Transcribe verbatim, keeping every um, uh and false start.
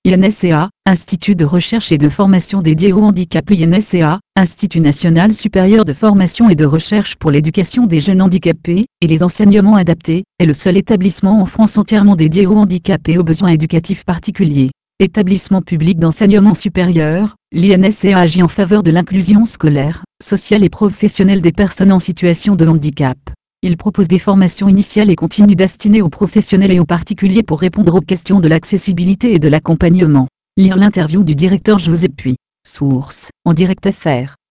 I N S C A, Institut de recherche et de formation dédié au handicap. I N S C A, Institut national supérieur de formation et de recherche pour l'éducation des jeunes handicapés et les enseignements adaptés, est le seul établissement en France entièrement dédié au handicap et aux besoins éducatifs particuliers. Établissement public d'enseignement supérieur, l'I N S C A agit en faveur de l'inclusion scolaire, sociale et professionnelle des personnes en situation de handicap. Il propose des formations initiales et continues destinées aux professionnels et aux particuliers pour répondre aux questions de l'accessibilité et de l'accompagnement. Lire l'interview du directeur Joseph Puy. Source, En Direct F R.